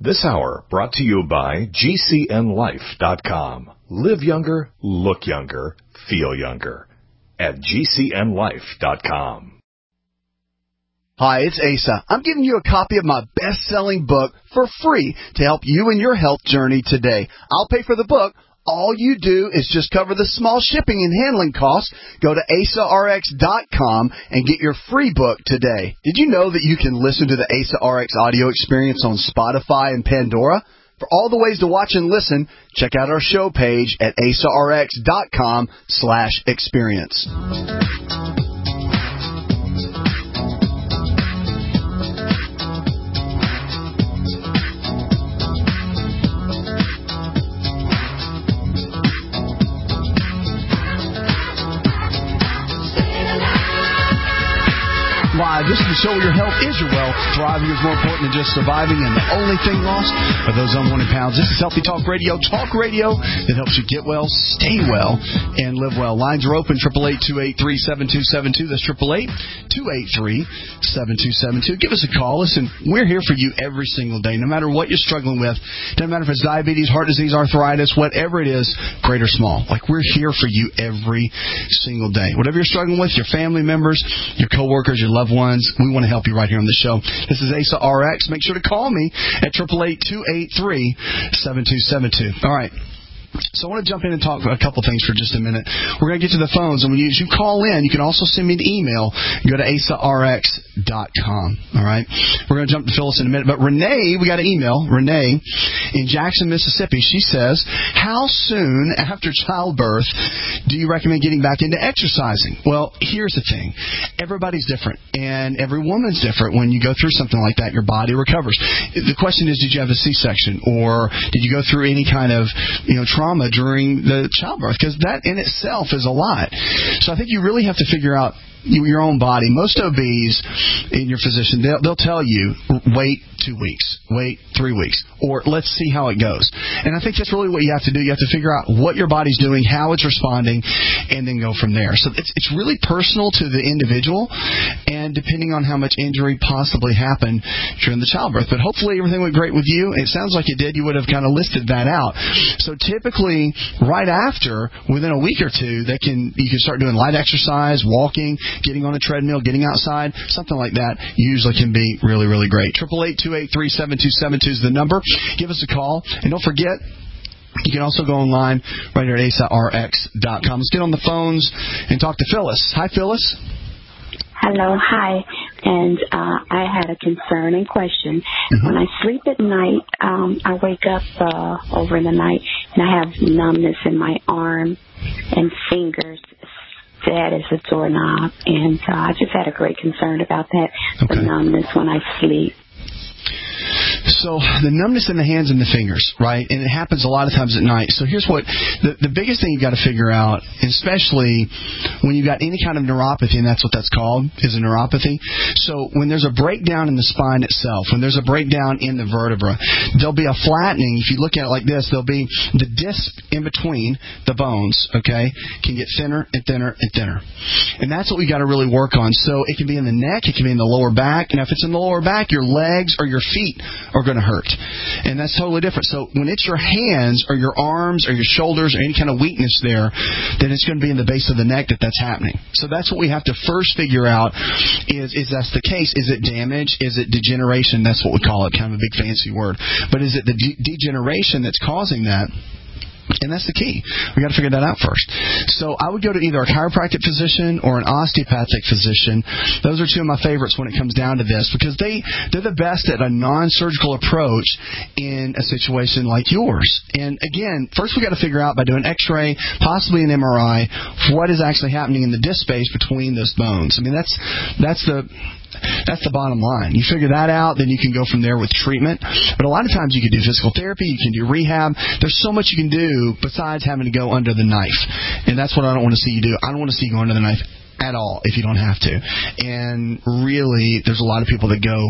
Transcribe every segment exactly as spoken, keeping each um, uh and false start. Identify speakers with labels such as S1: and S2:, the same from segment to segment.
S1: This hour brought to you by G C N life dot com. Live younger, look younger, feel younger at G C N life dot com.
S2: Hi, it's Asa. I'm giving you a copy of my best-selling book for free to help you in your health journey today. I'll pay for the book. All you do is just cover the small shipping and handling costs. Go to asa r x dot com and get your free book today. Did you know that you can listen to the Asa R X audio experience on Spotify and Pandora? For all the ways to watch and listen, check out our show page at asa r x dot com slash experience. Live. This is the show where your health is your wealth. Thriving is more important than just surviving, and the only thing lost are those unwanted pounds. This is Healthy Talk Radio, talk radio that helps you get well, stay well, and live well. Lines are open, eight eight eight, two eight three, seven two seven two. That's eight eight eight, two eight three, seven two seven two. Give us a call. Listen, we're here for you every single day, no matter what you're struggling with. Doesn't matter if it's diabetes, heart disease, arthritis, whatever it is, great or small. Like, we're here for you every single day. Whatever you're struggling with, your family members, your coworkers, your loved ones, we want to help you right here on the show. This is Asa R X. Make sure to call me at eight eight eight, two eight three, seven two seven two. All right. So I want to jump in and talk about a couple things for just a minute. We're going to get to the phones, and when you, as you call in, you can also send me an email. Go to asa r x dot com. All right? We're going to jump to Phyllis in a minute. But Renee, we got an email. Renee in Jackson, Mississippi, she says, how soon after childbirth do you recommend getting back into exercising? Well, here's the thing. Everybody's different, and every woman's different. When you go through something like that, your body recovers. The question is, did you have a C-section, or did you go through any kind of, you know, trauma during the childbirth, because that in itself is a lot. So I think you really have to figure out your own body. Most O Bs in your physician, they'll, they'll tell you, wait two weeks, wait three weeks, or let's see how it goes. And I think that's really what you have to do. You have to figure out what your body's doing, how it's responding, and then go from there. So it's it's really personal to the individual, and depending on how much injury possibly happened during the childbirth. But hopefully everything went great with you. It sounds like it did. You would have kind of listed that out. So typically, right after, within a week or two, they can you can start doing light exercise, walking, getting on a treadmill, getting outside, something like that usually can be really, really great. eight eight eight, two eight three, seven two seven two is the number. Give us a call. And don't forget, you can also go online right here at asa r x dot com. Let's get on the phones and talk to Phyllis. Hi, Phyllis.
S3: Hello, hi. And uh, I had a concern and question. Mm-hmm. When I sleep at night, um, I wake up uh, over the night, and I have numbness in my arm and fingers. Dead as a doorknob, and uh, I just had a great concern about that, okay. The numbness when I sleep.
S2: So the numbness in the hands and the fingers, right? And it happens a lot of times at night. So here's what, the, the biggest thing you've got to figure out, especially when you've got any kind of neuropathy, and that's what that's called, is a neuropathy. So when there's a breakdown in the spine itself, when there's a breakdown in the vertebra, there'll be a flattening. If you look at it like this, there'll be the disc in between the bones, okay, can get thinner and thinner and thinner. And that's what we got to really work on. So it can be in the neck, it can be in the lower back, and if it's in the lower back, your legs or your feet are going to hurt. And that's totally different. So when it's your hands or your arms or your shoulders or any kind of weakness there, then it's going to be in the base of the neck that that's happening. So that's what we have to first figure out is, is that's the case. Is it damage? Is it degeneration? That's what we call it, kind of a big fancy word. But is it the de- degeneration that's causing that? And that's the key. We got to figure that out first. So I would go to either a chiropractic physician or an osteopathic physician. Those are two of my favorites when it comes down to this, because they, they're the best at a non-surgical approach in a situation like yours. And again, first we got to figure out by doing x-ray, possibly an M R I, what is actually happening in the disc space between those bones. I mean, that's that's the... That's the bottom line. You figure that out, then you can go from there with treatment. But a lot of times you can do physical therapy, you can do rehab. There's so much you can do besides having to go under the knife. And that's what I don't want to see you do. I don't want to see you go under the knife at all if you don't have to. And really, there's a lot of people that go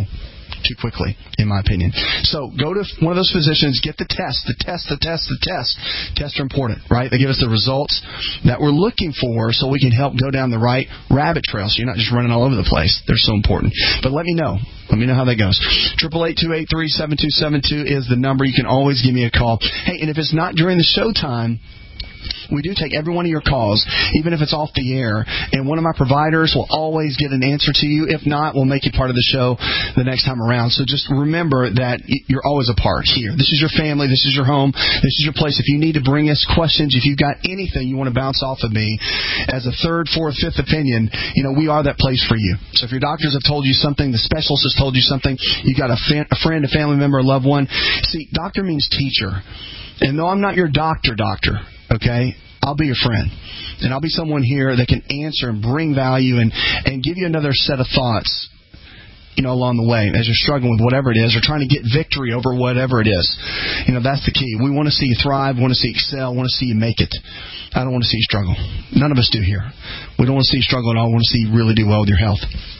S2: too quickly, in my opinion. So go to one of those physicians, get the test, the test, the test, the test. Tests are important, right? They give us the results that we're looking for so we can help go down the right rabbit trail so you're not just running all over the place. They're so important. But let me know. Let me know how that goes. eight eight eight, two eight three, seven two seven two is the number. You can always give me a call. Hey, and if it's not during the show time, we do take every one of your calls, even if it's off the air, and one of my providers will always get an answer to you. If not, we'll make you part of the show the next time around. So just remember that you're always a part here. This is your family. This is your home. This is your place. If you need to bring us questions, if you've got anything you want to bounce off of me as a third, fourth, fifth opinion, you know, we are that place for you. So if your doctors have told you something, the specialist has told you something, you got a, fan, a friend, a family member, a loved one. See, doctor means teacher. And though I'm not your doctor, doctor, okay, I'll be your friend. And I'll be someone here that can answer and bring value and, and give you another set of thoughts, you know, along the way as you're struggling with whatever it is or trying to get victory over whatever it is. You know, that's the key. We want to see you thrive, want to see you excel, want to see you make it. I don't want to see you struggle. None of us do here. We don't want to see you struggle at all. We want to see you really do well with your health.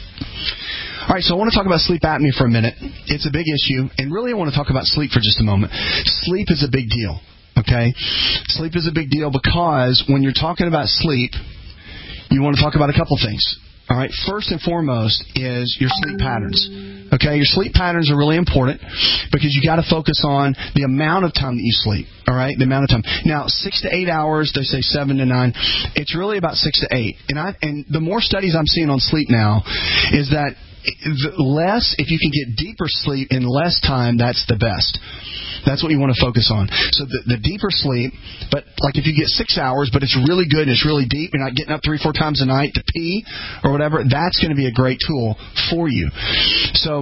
S2: All right, so I want to talk about sleep apnea for a minute. It's a big issue, and really I want to talk about sleep for just a moment. Sleep is a big deal. Okay? Sleep is a big deal because when you're talking about sleep, you want to talk about a couple things. All right? First and foremost is your sleep patterns. Okay? Your sleep patterns are really important because you got to focus on the amount of time that you sleep. All right? The amount of time. Now, six to eight hours, they say seven to nine. It's really about six to eight. And I and the more studies I'm seeing on sleep now is that the less, if you can get deeper sleep in less time, that's the best. That's what you want to focus on. So the, the deeper sleep, but like if you get six hours, but it's really good and it's really deep, you're not getting up three, four times a night to pee or whatever, that's going to be a great tool for you. So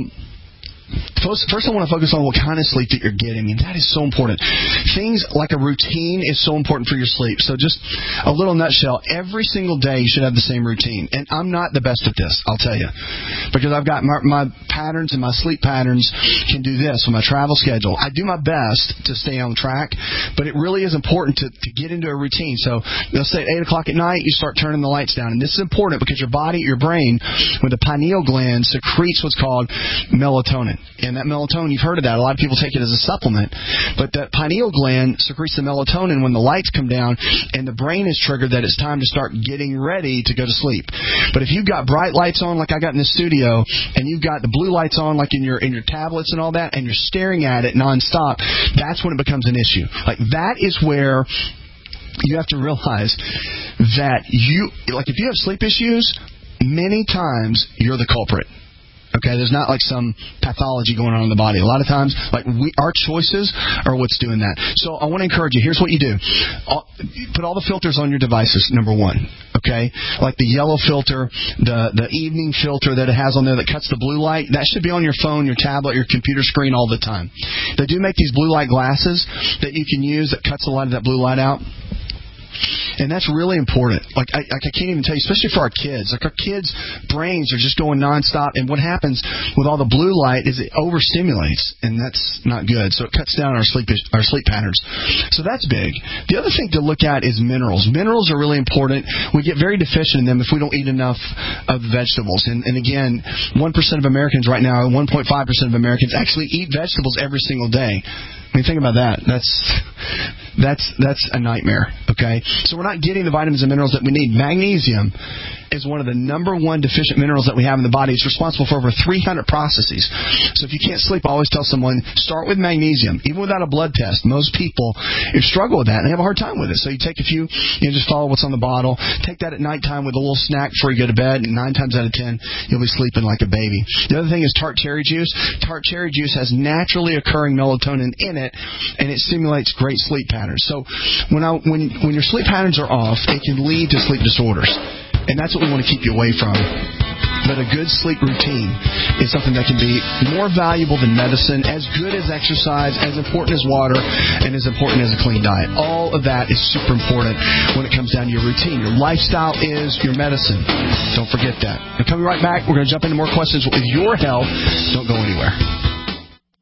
S2: First, first, I want to focus on what kind of sleep that you're getting, and that is so important. Things like a routine is so important for your sleep. So just a little nutshell, every single day you should have the same routine. And I'm not the best at this, I'll tell you, because I've got my, my patterns and my sleep patterns can do this with my travel schedule. I do my best to stay on track, but it really is important to, to get into a routine. So let's say at eight o'clock at night, you start turning the lights down. And this is important because your body, your brain, with the pineal gland secretes what's called melatonin. And that melatonin, you've heard of that. A lot of people take it as a supplement. But that pineal gland secretes the melatonin when the lights come down and the brain is triggered that it's time to start getting ready to go to sleep. But if you've got bright lights on like I got in the studio and you've got the blue lights on like in your in your tablets and all that and you're staring at it nonstop, that's when it becomes an issue. Like that is where you have to realize that you, like if you have sleep issues, many times you're the culprit. Okay, there's not like some pathology going on in the body. A lot of times, like we, our choices are what's doing that. So I want to encourage you. Here's what you do. All, put all the filters on your devices, number one. Okay? Like the yellow filter, the, the evening filter that it has on there that cuts the blue light, that should be on your phone, your tablet, your computer screen all the time. They do make these blue light glasses that you can use that cuts a lot of that blue light out. And that's really important. Like I, like I can't even tell you, especially for our kids. Like our kids' brains are just going nonstop, and what happens with all the blue light is it overstimulates, and that's not good. So it cuts down our sleep our sleep patterns. So that's big. The other thing to look at is minerals. Minerals are really important. We get very deficient in them if we don't eat enough of vegetables. And, and again, one percent of Americans right now, one point five percent of Americans actually eat vegetables every single day. I mean, think about that. That's that's that's a nightmare, okay? So we're not getting the vitamins and minerals that we need. Magnesium is one of the number one deficient minerals that we have in the body. It's responsible for over three hundred processes. So if you can't sleep, I always tell someone, start with magnesium. Even without a blood test, most people struggle with that and they have a hard time with it. So you take a few, you know, just follow what's on the bottle. Take that at nighttime with a little snack before you go to bed, and nine times out of ten, you'll be sleeping like a baby. The other thing is tart cherry juice. Tart cherry juice has naturally occurring melatonin in it, and it stimulates great sleep patterns. So when I, when when your sleep patterns are off, it can lead to sleep disorders. And that's what we want to keep you away from. But a good sleep routine is something that can be more valuable than medicine, as good as exercise, as important as water, and as important as a clean diet. All of that is super important when it comes down to your routine. Your lifestyle is your medicine. Don't forget that. Now, coming right back, we're going to jump into more questions with your health. Don't go anywhere.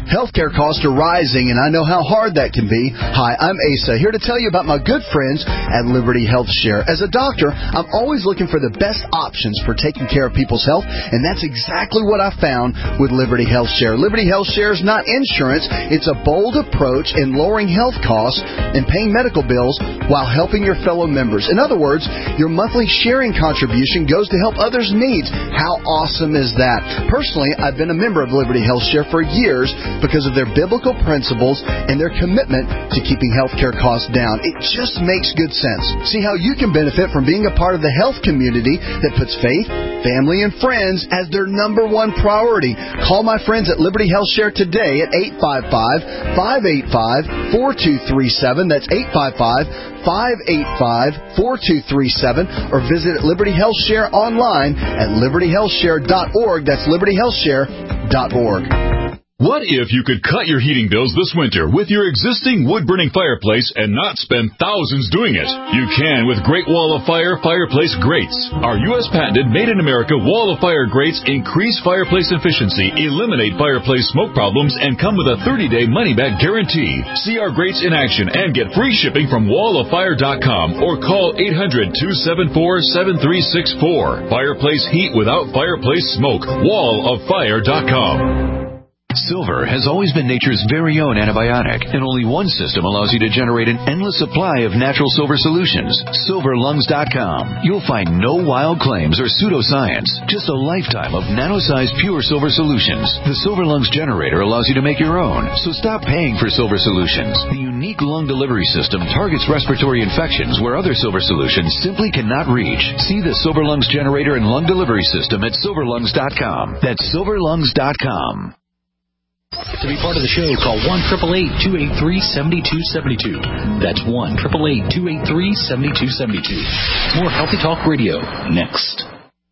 S2: Healthcare costs are rising, and I know how hard that can be. Hi, I'm Asa, here to tell you about my good friends at Liberty Health Share. As a doctor, I'm always looking for the best options for taking care of people's health, and that's exactly what I found with Liberty Health Share. Liberty Health Share is not insurance. It's a bold approach in lowering health costs and paying medical bills while helping your fellow members. In other words, your monthly sharing contribution goes to help others' needs. How awesome is that? Personally, I've been a member of Liberty Health Share for years because of their biblical principles and their commitment to keeping healthcare costs down. It just makes good sense. See how you can benefit from being a part of the health community that puts faith, family, and friends as their number one priority. Call my friends at Liberty Health Share today at eight five five, five eight five, four two three seven. That's eight five five, five eight five, four two three seven. Or visit Liberty Health Share online at liberty health share dot org. That's liberty health share dot org.
S4: What if you could cut your heating bills this winter with your existing wood-burning fireplace and not spend thousands doing it? You can with Great Wall of Fire Fireplace Grates. Our U S patented made-in-America Wall of Fire grates increase fireplace efficiency, eliminate fireplace smoke problems, and come with a thirty-day money-back guarantee. See our grates in action and get free shipping from wall of fire dot com or call eight hundred, two seven four, seven three six four. Fireplace heat without fireplace smoke. wall of fire dot com.
S5: Silver has always been nature's very own antibiotic, and only one system allows you to generate an endless supply of natural silver solutions. silver lungs dot com. You'll find no wild claims or pseudoscience, just a lifetime of nano-sized pure silver solutions. The Silver Lungs generator allows you to make your own, so stop paying for silver solutions. The unique lung delivery system targets respiratory infections where other silver solutions simply cannot reach. See the Silver Lungs generator and lung delivery system at silver lungs dot com. That's silver lungs dot com.
S6: To be part of the show, call one eight eight eight, two eight three, seven two seven two. That's one eight eight eight, two eight three, seven two seven two. More Healthy Talk Radio next.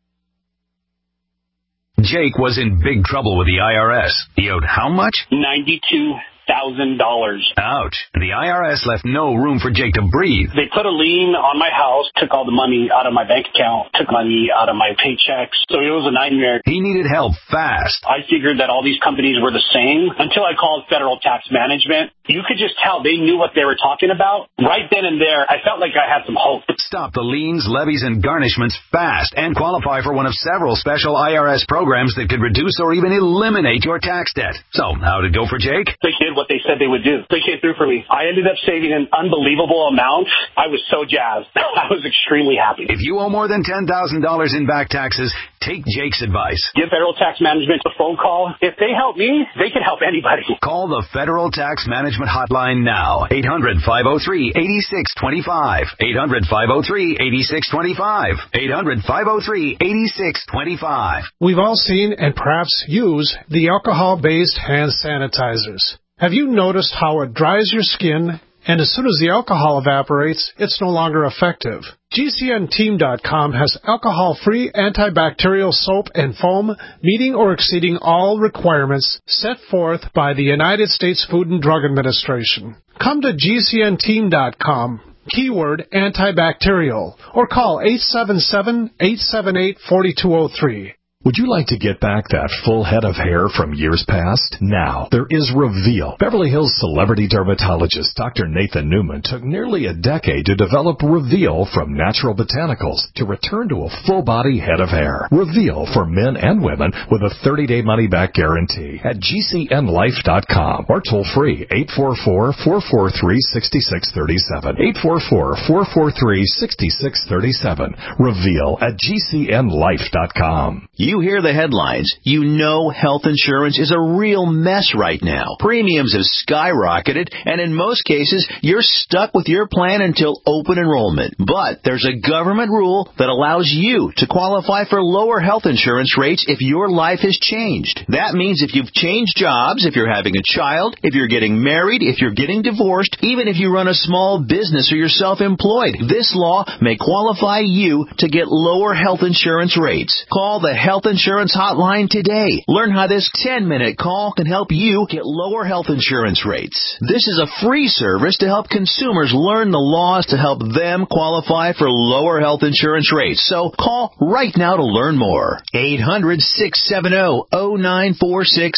S7: Jake was in big trouble with the I R S. He owed how much?
S8: ninety-two thousand dollars.
S7: Ouch. The I R S left no room for Jake to breathe.
S8: They put a lien on my house, took all the money out of my bank account, took money out of my paychecks. So it was a nightmare.
S7: He needed help fast.
S8: I figured that all these companies were the same until I called Federal Tax Management. You could just tell they knew what they were talking about. Right then and there, I felt like I had some hope.
S7: Stop the liens, levies, and garnishments fast and qualify for one of several special I R S programs that could reduce or even eliminate your tax debt. So, how'd it go for Jake?
S8: They did what they said they would do. They came through for me. I ended up saving an unbelievable amount. I was so jazzed. I was extremely happy.
S7: If you owe more than ten thousand dollars in back taxes, take Jake's advice.
S8: Give Federal Tax Management a phone call. If they help me, they can help anybody.
S7: Call the Federal Tax Management Hotline now. eight hundred, five oh three, eight six two five. eight hundred, five oh three, eight six two five. eight hundred, five oh three, eight six two five.
S9: We've all seen and perhaps use the alcohol-based hand sanitizers. Have you noticed how it dries your skin, and as soon as the alcohol evaporates, it's no longer effective? G C N team dot com has alcohol-free antibacterial soap and foam meeting or exceeding all requirements set forth by the United States Food and Drug Administration. Come to G C N team dot com, keyword antibacterial, or call eight seven seven, eight seven eight, four two zero three.
S1: Would you like to get back that full head of hair from years past? Now, there is Reveal. Beverly Hills celebrity dermatologist Doctor Nathan Newman took nearly a decade to develop Reveal from natural botanicals to return to a full-body head of hair. Reveal for men and women with a thirty-day money-back guarantee at G C N life dot com or toll-free eight four four, four four three, six six three seven. eight four four, four four three, six six three seven. Reveal at G C N life dot com.
S10: You hear the headlines. You know health insurance is a real mess right now. Premiums have skyrocketed, and in most cases, you're stuck with your plan until open enrollment. But there's a government rule that allows you to qualify for lower health insurance rates if your life has changed. That means if you've changed jobs, if you're having a child, if you're getting married, if you're getting divorced, even if you run a small business or you're self-employed, this law may qualify you to get lower health insurance rates. Call the Health Insurance Hotline today. Learn how this ten-minute call can help you get lower health insurance rates. This is a free service to help consumers learn the laws to help them qualify for lower health insurance rates. So call right now to learn more. eight hundred, six seven zero, zero nine four six.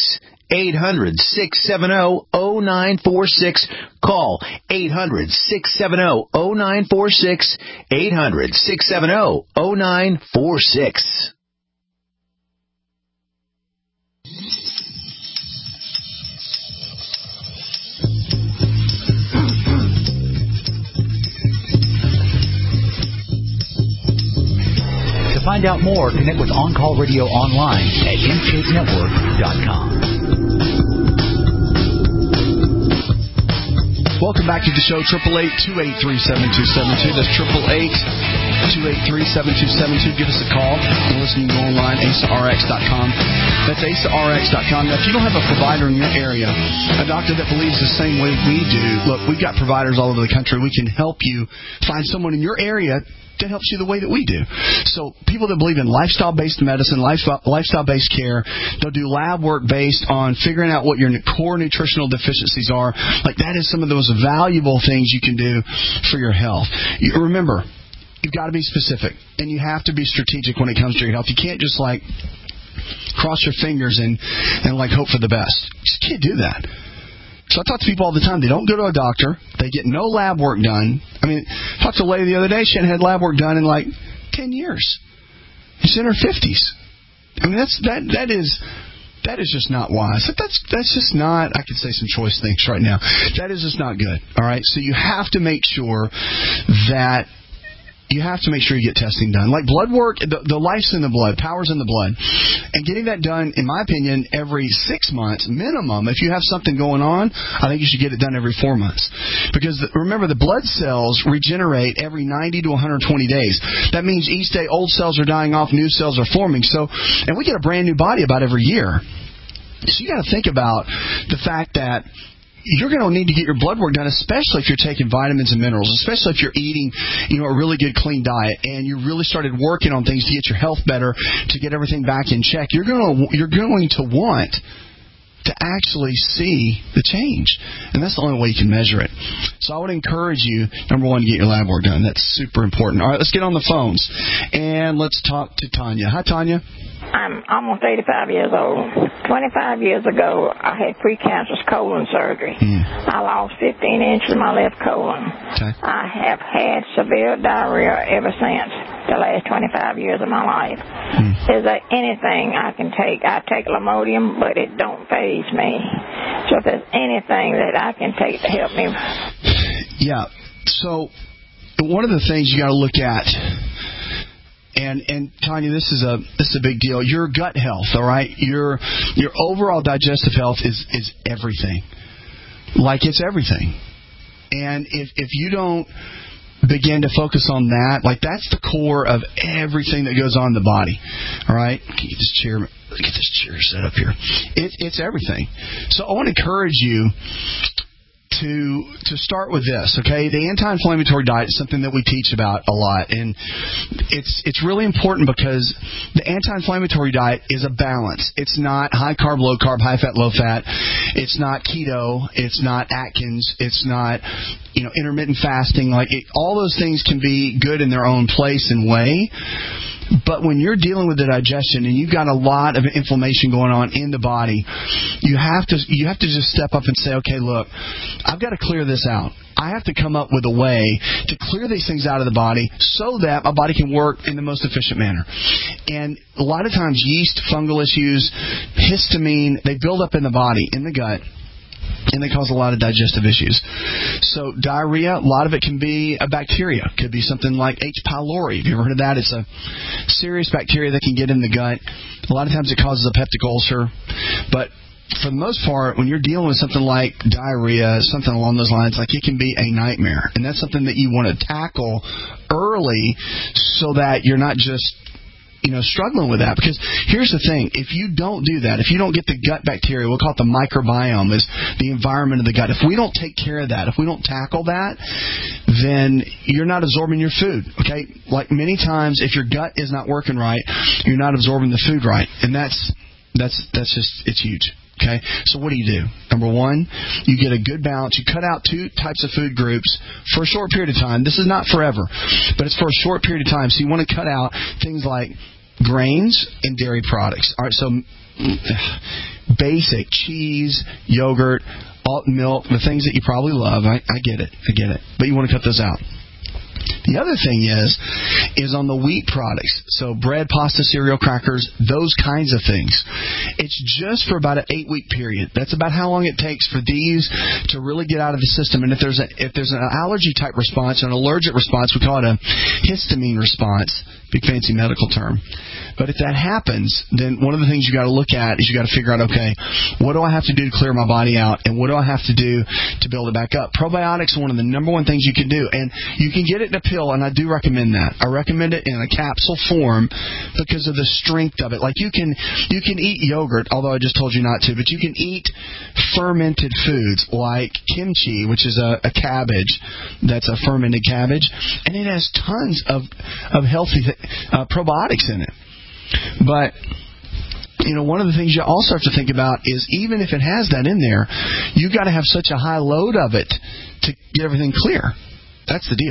S10: eight hundred, six seven zero, zero nine four six. Call eight hundred, six seven zero, zero nine four six, eight hundred, six seven zero, zero nine four six.
S6: To find out more, connect with On Call Radio online at in shape network dot com.
S2: Welcome back to the show, triple eight, two eight three, seven two seven two. That's triple eight, two eight three, seven two seven two. Give us a call. You're listening to online, A S A R X dot com. That's A S A R X dot com. Now, if you don't have a provider in your area, a doctor that believes the same way we do, look, we've got providers all over the country. We can help you find someone in your area that helps you the way that we do. So people that believe in lifestyle-based medicine, lifestyle, lifestyle-based care, they'll do lab work based on figuring out what your core nutritional deficiencies are. Like, that is some of the most valuable things you can do for your health. You, remember, you've got to be specific, and you have to be strategic when it comes to your health. You can't just, like, cross your fingers and, and like, hope for the best. You just can't do that. So I talk to people all the time. They don't go to a doctor. They get no lab work done. I mean, I talked to a lady the other day. She hadn't had lab work done in like ten years. She's in her fifties. I mean, that's that that is that is just not wise. That's that's just not. I could say some choice things right now. That is just not good. All right. So you have to make sure that. You have to make sure you get testing done. Like blood work, the, the life's in the blood, power's in the blood. And getting that done, in my opinion, every six months minimum. If you have something going on, I think you should get it done every four months. Because the, remember, the blood cells regenerate every ninety to one hundred twenty days. That means each day old cells are dying off, new cells are forming. So, and we get a brand new body about every year. So you got to think about the fact that you're going to need to get your blood work done, especially if you're taking vitamins and minerals, especially if you're eating, you know, a really good clean diet and you really started working on things to get your health better, to get everything back in check. You're going to you're going to want to actually see the change, and that's the only way you can measure it. So I would encourage you, number one, to get your lab work done. That's super important. All right, let's get on the phones and let's talk to Tanya. Hi, Tanya.
S11: I'm almost eighty-five years old. twenty-five years ago, I had precancerous colon surgery. Mm. I lost fifteen inches of my left colon. Okay. I have had severe diarrhea ever since the last twenty-five years of my life. Mm. Is there anything I can take? I take Imodium, but it don't faze me. So if there's anything that I can take to help me.
S2: Yeah. So one of the things you got to look at. And and Tanya, this is a this is a big deal. Your gut health, all right? Your your overall digestive health is, is everything. Like it's everything. And if if you don't begin to focus on that, like that's the core of everything that goes on in the body. All right? Get this chair get this chair set up here. It, it's everything. So I want to encourage you to to start with this, okay? The anti-inflammatory diet is something that we teach about a lot, and it's it's really important because the anti-inflammatory diet is a balance. It's not high carb, low carb, high fat, low fat. It's not keto. It's not Atkins. It's not, you know, intermittent fasting. Like it, all those things can be good in their own place and way. But when you're dealing with the digestion and you've got a lot of inflammation going on in the body, you have to you have to just step up and say, okay, look, I've got to clear this out. I have to come up with a way to clear these things out of the body so that my body can work in the most efficient manner. And a lot of times yeast, fungal issues, histamine, they build up in the body, in the gut. And they cause a lot of digestive issues. So diarrhea, a lot of it can be a bacteria. It could be something like H. pylori. Have you ever heard of that? It's a serious bacteria that can get in the gut. A lot of times it causes a peptic ulcer. But for the most part, when you're dealing with something like diarrhea, something along those lines, like it can be a nightmare. And that's something that you want to tackle early so that you're not just you know, struggling with that. Because here's the thing. If you don't do that, if you don't get the gut bacteria, we'll call it the microbiome, is the environment of the gut. If we don't take care of that, if we don't tackle that, then you're not absorbing your food, okay? Like many times, if your gut is not working right, you're not absorbing the food right. And that's, that's, that's just, it's huge. Okay, so what do you do? Number one, you get a good balance. You cut out two types of food groups for a short period of time. This is not forever, but it's for a short period of time. So you want to cut out things like grains and dairy products. All right, so basic cheese, yogurt, alt milk, the things that you probably love. I, I get it. I get it. But you want to cut those out. The other thing is, is on the wheat products. So bread, pasta, cereal, crackers, those kinds of things. It's just for about an eight-week period. That's about how long it takes for these to really get out of the system. And if there's a, if there's an allergy-type response, an allergic response, we call it a histamine response. Big fancy medical term. But if that happens, then one of the things you got to look at is you got to figure out, okay, what do I have to do to clear my body out, and what do I have to do to build it back up? Probiotics are one of the number one things you can do, and you can get it in a pill, and I do recommend that. I recommend it in a capsule form because of the strength of it. Like you can you can eat yogurt, although I just told you not to, but you can eat fermented foods like kimchi, which is a, a cabbage that's a fermented cabbage, and it has tons of of healthy th- uh, probiotics in it. But, you know, one of the things you also have to think about is even if it has that in there, you got to have such a high load of it to get everything clear. That's the deal.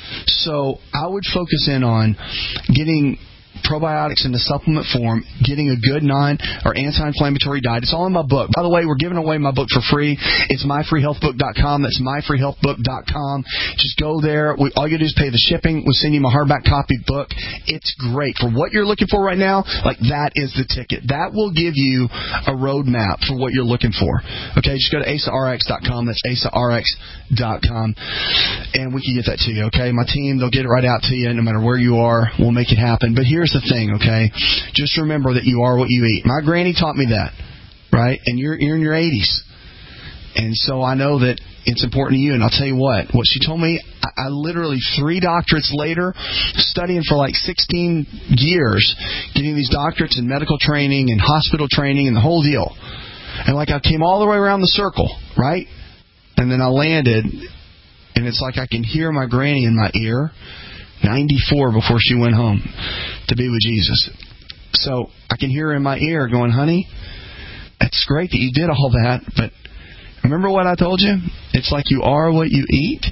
S2: So I would focus in on getting probiotics in the supplement form, getting a good non or anti-inflammatory diet. It's all in my book. By the way, we're giving away my book for free. It's my free health book dot com. That's my free health book dot com. Just go there. We, all you do is pay the shipping. We'll send you my hardback copy book. It's great. For what you're looking for right now, like that is the ticket. That will give you a roadmap for what you're looking for. Okay, just go to asa r x dot com. That's asa r x dot com. And we can get that to you, okay? My team, they'll get it right out to you no matter where you are. We'll make it happen. But here's the thing, okay? Just remember that you are what you eat. My granny taught me that, right? And you're, you're in your eighties. And so I know that it's important to you. And I'll tell you what, what she told me, I, I literally, three doctorates later, studying for like sixteen years, getting these doctorates in medical training and hospital training and the whole deal. And like I came all the way around the circle, right? And then I landed, and it's like I can hear my granny in my ear, ninety-four before she went home to be with Jesus. So I can hear her in my ear going, honey, it's great that you did all that, but remember what I told you? It's like you are what you eat.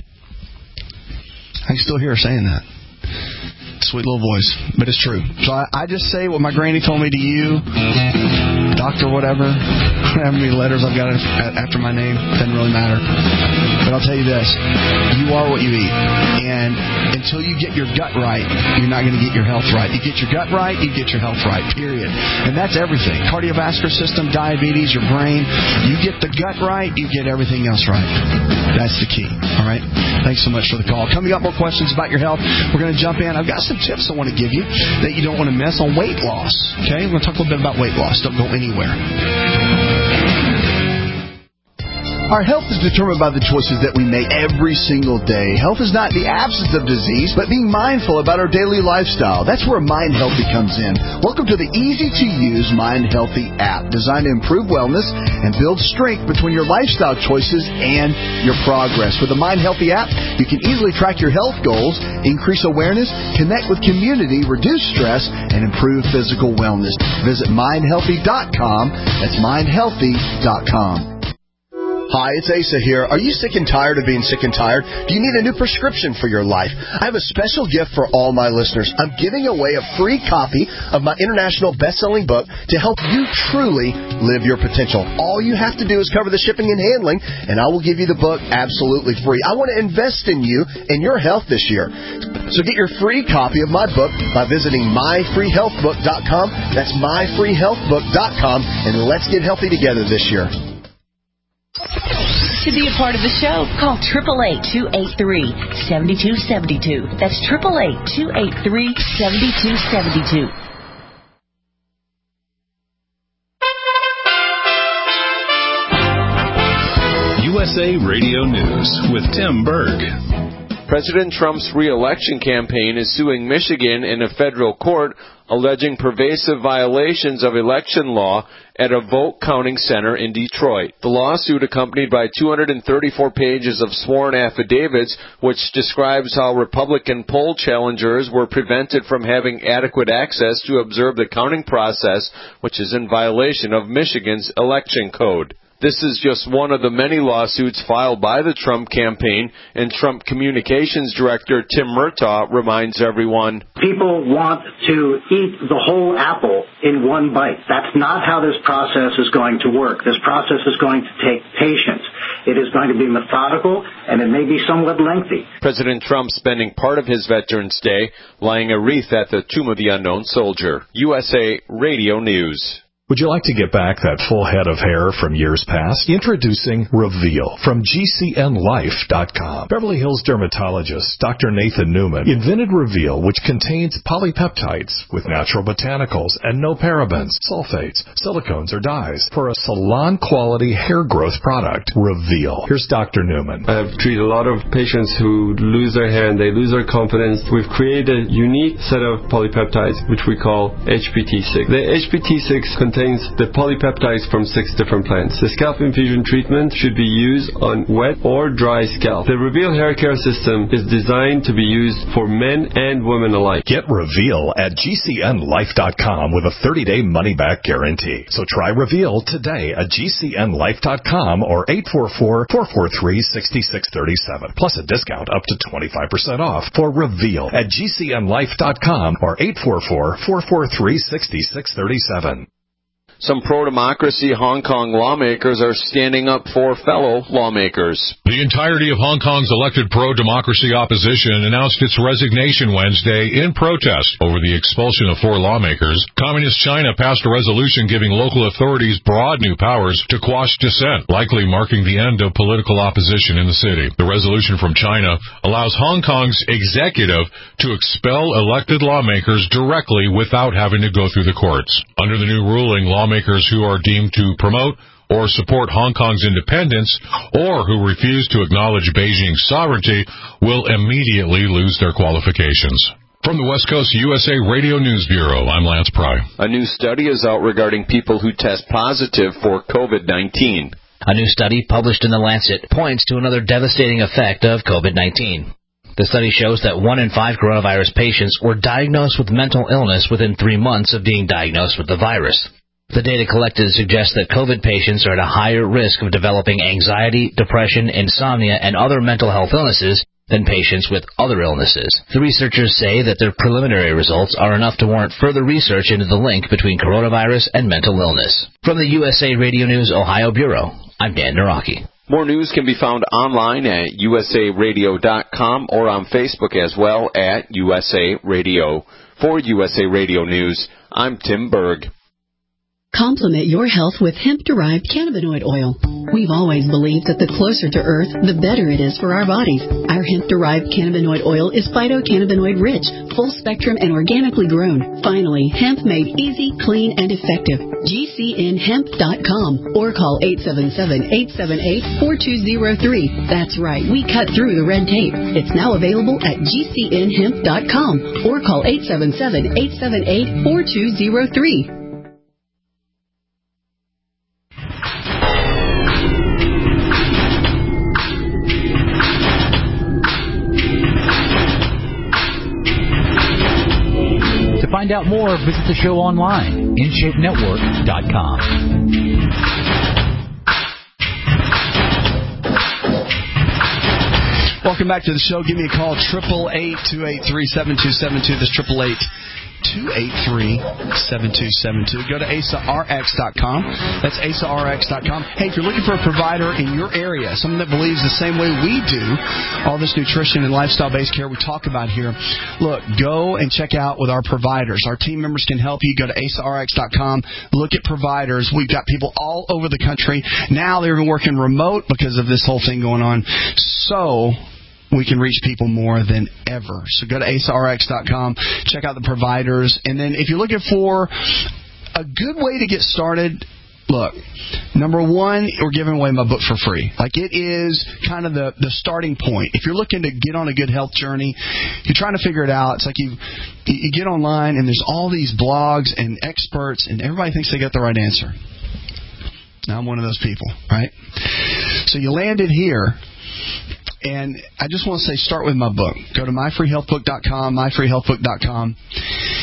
S2: I can still hear her saying that. Sweet little voice, but it's true. So I, I just say what my granny told me to you, doctor, whatever. How many letters I've got after my name, doesn't really matter. But I'll tell you this, you are what you eat. And until you get your gut right, you're not going to get your health right. You get your gut right, you get your health right, period. And that's everything. Cardiovascular system, diabetes, your brain. You get the gut right, you get everything else right. That's the key. All right? Thanks so much for the call. Coming up, more questions about your health. We're going to jump in. I've got some tips I want to give you that you don't want to miss on weight loss. Okay? We're going to talk a little bit about weight loss. Don't go anywhere.
S12: Our health is determined by the choices that we make every single day. Health is not the absence of disease, but being mindful about our daily lifestyle. That's where Mind Healthy comes in. Welcome to the easy-to-use Mind Healthy app, designed to improve wellness and build strength between your lifestyle choices and your progress. With the Mind Healthy app, you can easily track your health goals, increase awareness, connect with community, reduce stress, and improve physical wellness. Visit mind healthy dot com. That's mind healthy dot com. Hi, it's Asa here. Are you sick and tired of being sick and tired? Do you need a new prescription for your life? I have a special gift for all my listeners. I'm giving away a free copy of my international best-selling book to help you truly live your potential. All you have to do is cover the shipping and handling, and I will give you the book absolutely free. I want to invest in you and your health this year. So get your free copy of my book by visiting my free health book dot com. That's my free health book dot com, and let's get healthy together this year.
S13: To be a part of the show, call eight eight eight, two eight three, seven two seven two. That's eight eight eight, two eight three, seven two seven two.
S1: U S A Radio News with Tim Berg.
S14: President Trump's re-election campaign is suing Michigan in a federal court, alleging pervasive violations of election law at a vote-counting center in Detroit. The lawsuit, accompanied by two hundred thirty-four pages of sworn affidavits, which describes how Republican poll challengers were prevented from having adequate access to observe the counting process, which is in violation of Michigan's election code. This is just one of the many lawsuits filed by the Trump campaign, and Trump Communications Director Tim Murtaugh reminds everyone,
S15: people want to eat the whole apple in one bite. That's not how this process is going to work. This process is going to take patience. It is going to be methodical, and it may be somewhat lengthy.
S14: President Trump spending part of his Veterans Day lying a wreath at the Tomb of the Unknown Soldier. U S A Radio News.
S1: Would you like to get back that full head of hair from years past? Introducing Reveal from G C N Life dot com. Beverly Hills dermatologist Doctor Nathan Newman invented Reveal, which contains polypeptides with natural botanicals and no parabens, sulfates, silicones, or dyes for a salon-quality hair growth product. Reveal. Here's Doctor Newman.
S16: I've treated a lot of patients who lose their hair and they lose their confidence. We've created a unique set of polypeptides, which we call H P T six. The H P T six contains the polypeptides from six different plants. The scalp infusion treatment should be used on wet or dry scalp. The Reveal hair care system is designed to be used for men and women alike.
S1: Get Reveal at G C N Life dot com with a thirty-day money-back guarantee. So try Reveal today at G C N Life dot com or eight four four, four four three, six six three seven. Plus a discount up to twenty-five percent off for Reveal at G C N Life dot com or eight four four, four four three, six six three seven.
S14: Some pro-democracy Hong Kong lawmakers are standing up for fellow lawmakers.
S17: The entirety of Hong Kong's elected pro-democracy opposition announced its resignation Wednesday in protest over the expulsion of four lawmakers. Communist China passed a resolution giving local authorities broad new powers to quash dissent, likely marking the end of political opposition in the city. The resolution from China allows Hong Kong's executive to expel elected lawmakers directly without having to go through the courts. Under the new ruling, lawmakers Lawmakers who are deemed to promote or support Hong Kong's independence or who refuse to acknowledge Beijing's sovereignty will immediately lose their qualifications. From the West Coast U S A Radio News Bureau, I'm Lance Pry.
S14: A new study is out regarding people who test positive for COVID nineteen.
S18: A new study published in The Lancet points to another devastating effect of COVID nineteen. The study shows that one in five coronavirus patients were diagnosed with mental illness within three months of being diagnosed with the virus. The data collected suggests that COVID patients are at a higher risk of developing anxiety, depression, insomnia, and other mental health illnesses than patients with other illnesses. The researchers say that their preliminary results are enough to warrant further research into the link between coronavirus and mental illness. From the U S A Radio News Ohio Bureau, I'm Dan Naraki.
S14: More news can be found online at U S A radio dot com or on Facebook as well at U S A Radio. For U S A Radio News, I'm Tim Berg.
S19: Complement your health with hemp-derived cannabinoid oil. We've always believed that the closer to Earth, the better it is for our bodies. Our hemp-derived cannabinoid oil is phytocannabinoid-rich, full-spectrum, and organically grown. Finally, hemp made easy, clean, and effective. G C N hemp dot com or call eight seven seven, eight seven eight, four two zero three. That's right, we cut through the red tape. It's now available at G C N hemp dot com or call eight seven seven, eight seven eight, four two zero three.
S6: To find out more, visit the show online, in shape network dot com.
S2: Welcome back to the show. Give me a call, eight eight eight, two eight three, seven two seven two. That's eight eight eight, two eight three, seven two seven two. Go to A S A R X dot com. That's A S A R X dot com. Hey, if you're looking for a provider in your area, someone that believes the same way we do, all this nutrition and lifestyle-based care we talk about here, look, go and check out with our providers. Our team members can help you. Go to A S A R X dot com. Look at providers. We've got people all over the country. Now they're even working remote because of this whole thing going on. So we can reach people more than ever. So go to A S A R X dot com, check out the providers, and then if you're looking for a good way to get started, look, number one, we're giving away my book for free. Like, it is kind of the, the starting point. If you're looking to get on a good health journey, you're trying to figure it out, it's like you, you get online and there's all these blogs and experts, and everybody thinks they got the right answer. Now, I'm one of those people, right? So you landed here. And I just want to say, start with my book. Go to my free health book dot com, my free health book dot com.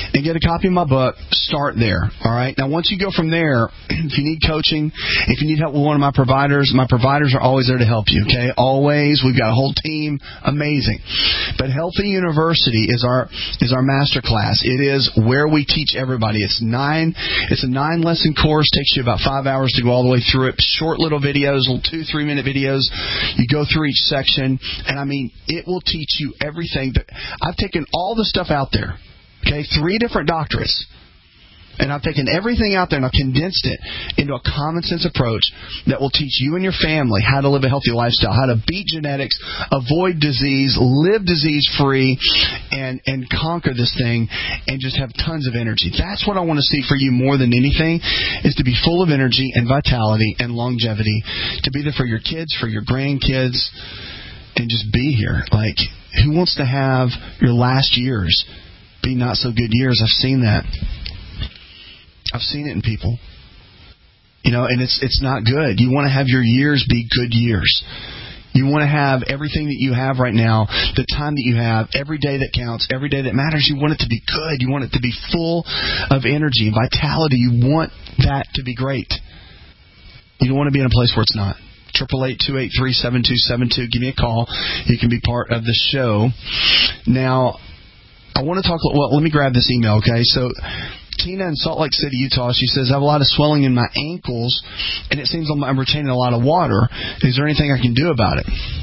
S2: and get a copy of my book. Start there, all right? Now, once you go from there, if you need coaching, if you need help with one of my providers, my providers are always there to help you, okay? Always. We've got a whole team. Amazing. But Healthy University is our is our master class. It is where we teach everybody. It's nine. It's a nine-lesson course. Takes you about five hours to go all the way through it. Short little videos, little two, three-minute videos. You go through each section, and, I mean, it will teach you everything. That I've taken all the stuff out there, okay, three different doctorates, and I've taken everything out there and I've condensed it into a common-sense approach that will teach you and your family how to live a healthy lifestyle, how to beat genetics, avoid disease, live disease-free, and, and conquer this thing and just have tons of energy. That's what I want to see for you more than anything, is to be full of energy and vitality and longevity, to be there for your kids, for your grandkids, and just be here. Like, who wants to have your last years be not so good years? I've seen that. I've seen it in people. You know, and it's it's not good. You want to have your years be good years. You want to have everything that you have right now, the time that you have, every day that counts, every day that matters. You want it to be good. You want it to be full of energy and vitality. You want that to be great. You don't want to be in a place where it's not. eight eight eight, two eight three, seven two seven two. Give me a call. You can be part of the show. Now, I want to talk. Well, let me grab this email, okay? So, Tina in Salt Lake City, Utah, she says, I have a lot of swelling in my ankles, and it seems I'm retaining a lot of water. Is there anything I can do about it?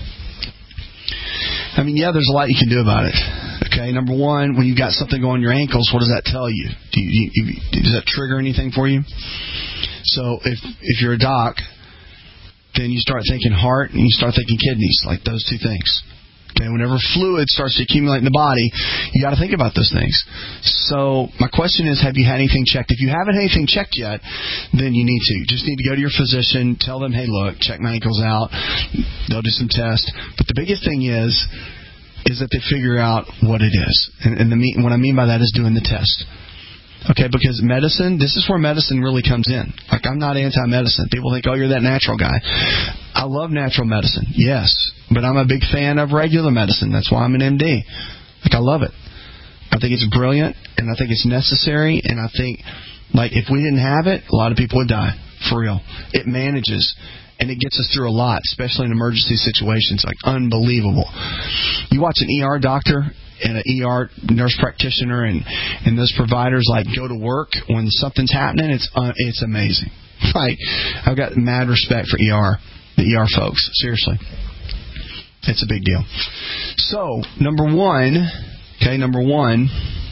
S2: I mean, yeah, there's a lot you can do about it. Okay, number one, when you've got something going on your ankles, what does that tell you? Do you, you, you does that trigger anything for you? So if if you're a doc, then you start thinking heart and you start thinking kidneys, like those two things. Okay, whenever fluid starts to accumulate in the body, you got to think about those things. So my question is, have you had anything checked? If you haven't had anything checked yet, then you need to. You just need to go to your physician, tell them, hey, look, check my ankles out. They'll do some tests. But the biggest thing is, is that they figure out what it is. And, and the, what I mean by that is doing the test. Okay, because medicine, this is where medicine really comes in. Like, I'm not anti-medicine. People think, oh, you're that natural guy. I love natural medicine, yes, but I'm a big fan of regular medicine. That's why I'm an M D. Like, I love it. I think it's brilliant, and I think it's necessary, and I think, like, if we didn't have it, a lot of people would die, for real. It manages, and it gets us through a lot, especially in emergency situations, like, unbelievable. You watch an E R doctor and an E R nurse practitioner and, and those providers, like, go to work when something's happening, it's uh, it's amazing. Like, I've got mad respect for E R, the E R folks. Seriously. It's a big deal. So, number one, okay, number one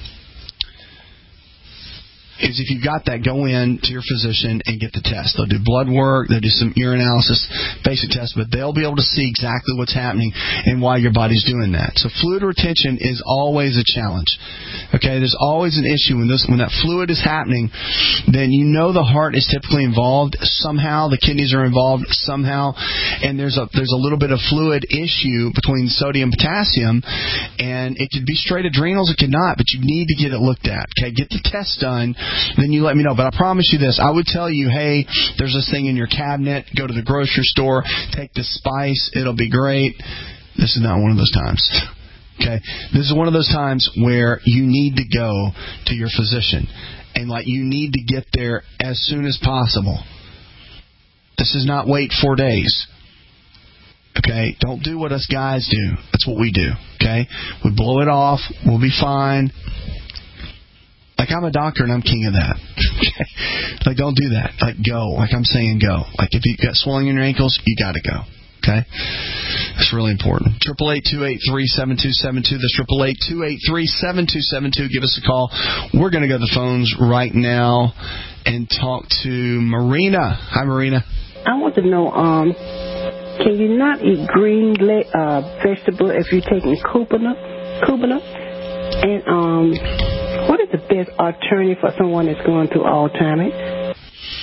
S2: is if you've got that, go in to your physician and get the test. They'll do blood work, they'll do some urine analysis, basic tests, but they'll be able to see exactly what's happening and why your body's doing that. So fluid retention is always a challenge. Okay, there's always an issue when this when that fluid is happening. Then you know the heart is typically involved somehow, the kidneys are involved somehow, and there's a there's a little bit of fluid issue between sodium and potassium, and it could be straight adrenals, it could not, but you need to get it looked at. Okay, get the test done. Then you let me know. But I promise you this. I would tell you, hey, there's this thing in your cabinet. Go to the grocery store. Take the spice. It'll be great. This is not one of those times. Okay? This is one of those times where you need to go to your physician. And, like, you need to get there as soon as possible. This is not wait four days. Okay? Don't do what us guys do. That's what we do. Okay? We blow it off. We'll be fine. Like, I'm a doctor and I'm king of that. Like, don't do that. Like, go. Like I'm saying, go. Like, if you've got swelling in your ankles, you got to go. Okay? That's really important. eight eight eight, two eight three, seven two seven two. That's eight eight eight, two eight three, seven two seven two. Give us a call. We're going to go to the phones right now and talk to Marina. Hi, Marina.
S20: I want to know, um, can you not eat green uh, vegetable if you're taking Kubana? Kubana? And, um... what is the best alternative for someone that's going through Alzheimer's?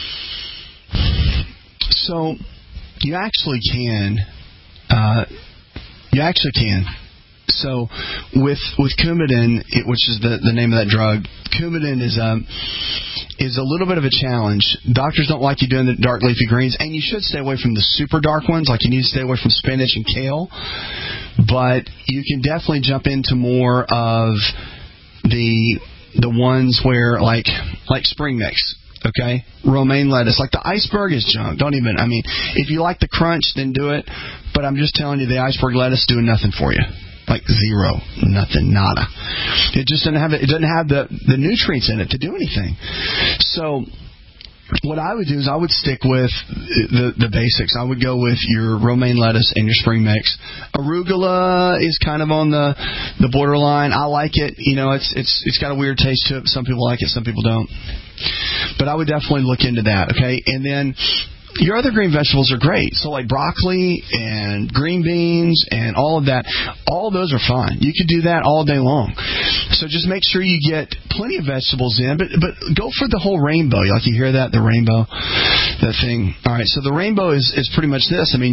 S2: So, you actually can. Uh, you actually can. So, with with Coumadin, it, which is the, the name of that drug, Coumadin is um is a little bit of a challenge. Doctors don't like you doing the dark leafy greens, and you should stay away from the super dark ones. Like, you need to stay away from spinach and kale. But you can definitely jump into more of the the ones where, like, like spring mix. Okay, romaine lettuce, like the iceberg is junk. Don't even. I mean, if you like the crunch, then do it. But I'm just telling you, the iceberg lettuce doing nothing for you. Like zero, nothing, nada. It just doesn't have it. It doesn't have the the nutrients in it to do anything. So what I would do is I would stick with the the basics. I would go with your romaine lettuce and your spring mix. Arugula is kind of on the the borderline. I like it. You know, it's it's it's got a weird taste to it. Some people like it, some people don't. But I would definitely look into that. Okay, and then your other green vegetables are great. So like broccoli and green beans and all of that, all those are fine. You could do that all day long. So just make sure you get plenty of vegetables in, but but go for the whole rainbow. Like you hear that, the rainbow, that thing. All right, so the rainbow is, is pretty much this. I mean,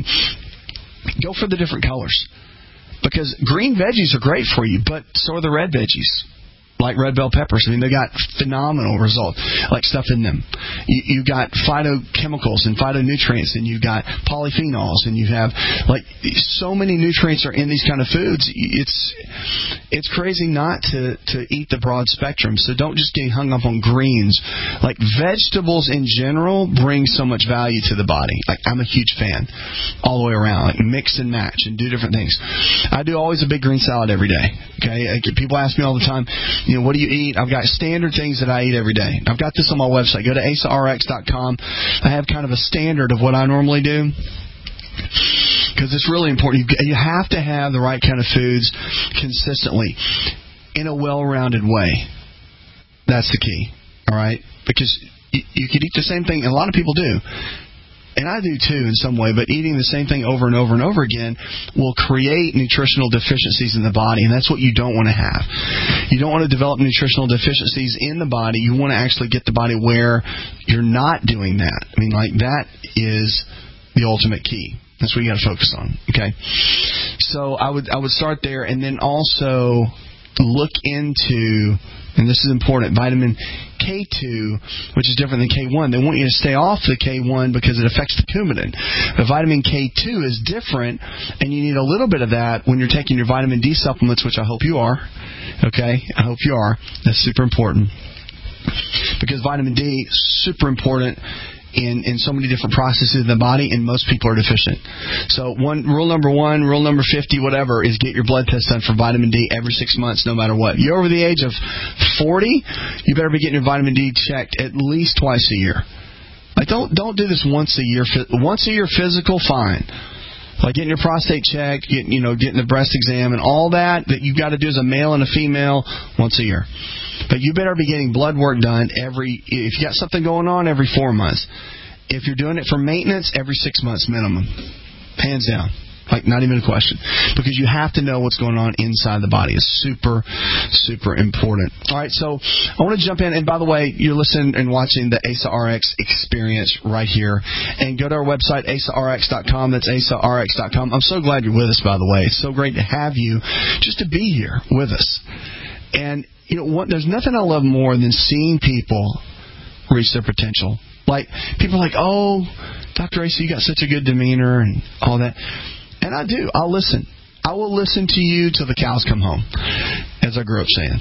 S2: go for the different colors. Because green veggies are great for you, but so are the red veggies. Like red bell peppers. I mean, they got phenomenal results, like stuff in them. You, you got phytochemicals and phytonutrients, and you got polyphenols, and you have, like, so many nutrients are in these kind of foods. It's it's crazy not to, to eat the broad spectrum. So don't just get hung up on greens. Like, vegetables in general bring so much value to the body. Like, I'm a huge fan all the way around. Like, mix and match and do different things. I do always a big green salad every day. Okay, like, people ask me all the time, you know, what do you eat? I've got standard things that I eat every day. I've got this on my website. Go to asa r x dot com. I have kind of a standard of what I normally do, because it's really important. You have to have the right kind of foods consistently in a well-rounded way. That's the key. All right? Because you, you could eat the same thing, and a lot of people do. And I do too in some way, but eating the same thing over and over and over again will create nutritional deficiencies in the body, and that's what you don't want to have. You don't want to develop nutritional deficiencies in the body. You want to actually get the body where you're not doing that. I mean, like, that is the ultimate key. That's what you got to focus on. Okay, so I would I would start there, and then also look into, and this is important, vitamin K two, which is different than K one. They want you to stay off the K one because it affects the coumadin. But vitamin K two is different, and you need a little bit of that when you're taking your vitamin D supplements, which I hope you are. Okay? I hope you are. That's super important. Because vitamin D is super important in, in so many different processes in the body, and most people are deficient. So one rule number one, rule number fifty, whatever, is get your blood test done for vitamin D every six months, no matter what. You're over the age of forty, you better be getting your vitamin D checked at least twice a year. Like, don't don't do this once a year. Once a year physical, fine. Like getting your prostate checked, getting, you know, getting the breast exam and all that that you've got to do as a male and a female once a year. But you better be getting blood work done every, if you got something going on, every four months. If you're doing it for maintenance, every six months minimum. Hands down. Like, not even a question. Because you have to know what's going on inside the body. It's super, super important. All right, so I want to jump in. And by the way, you're listening and watching the A S A R X experience right here. And go to our website, asa r x dot com. That's asa r x dot com. I'm so glad you're with us, by the way. It's so great to have you just to be here with us. And, you know, what, there's nothing I love more than seeing people reach their potential. Like, people are like, oh, Doctor Asa, you got such a good demeanor and all that. And I do. I'll listen. I will listen to you till the cows come home, as I grew up saying.